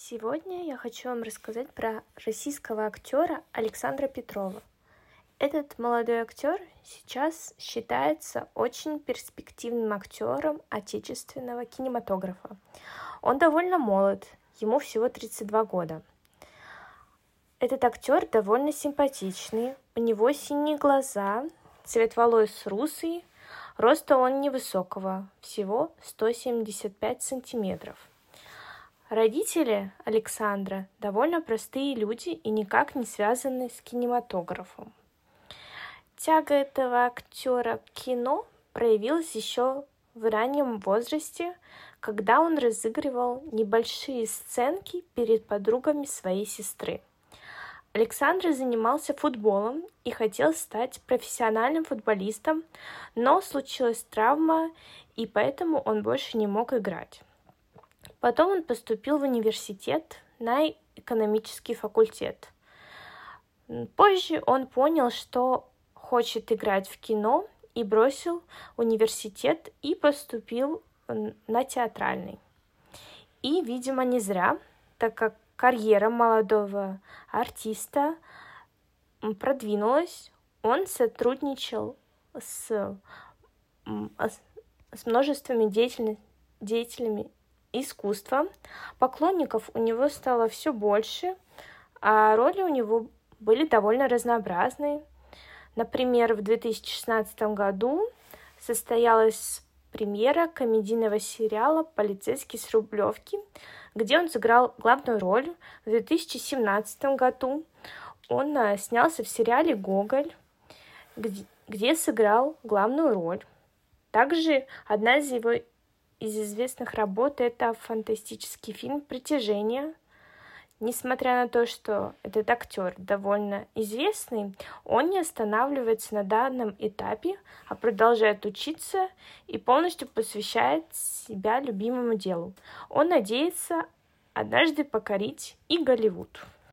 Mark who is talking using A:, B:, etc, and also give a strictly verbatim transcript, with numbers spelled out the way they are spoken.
A: Сегодня я хочу вам рассказать про российского актера Александра Петрова. Этот молодой актер сейчас считается очень перспективным актером отечественного кинематографа. Он довольно молод, ему всего тридцать два года. Этот актер довольно симпатичный, у него синие глаза, цвет волос русый, роста он невысокого, всего сто семьдесят пять сантиметров. Родители Александра довольно простые люди и никак не связаны с кинематографом. Тяга этого актера к кино проявилась еще в раннем возрасте, когда он разыгрывал небольшие сценки перед подругами своей сестры. Александр занимался футболом и хотел стать профессиональным футболистом, но случилась травма, и поэтому он больше не мог играть. Потом он поступил в университет на экономический факультет. Позже он понял, что хочет играть в кино, и бросил университет и поступил на театральный. И, видимо, не зря, так как карьера молодого артиста продвинулась, он сотрудничал с, с множеством деятель, деятелями искусства. Поклонников у него стало все больше, а роли у него были довольно разнообразные. Например, в две тысячи шестнадцатом году состоялась премьера комедийного сериала «Полицейский с Рублевки», где он сыграл главную роль. В две тысячи семнадцатом году он снялся в сериале «Гоголь», где, где сыграл главную роль. Также одна из его из известных работ — это фантастический фильм «Притяжение». Несмотря на то, что этот актер довольно известный, он не останавливается на данном этапе, а продолжает учиться и полностью посвящает себя любимому делу. Он надеется однажды покорить и Голливуд.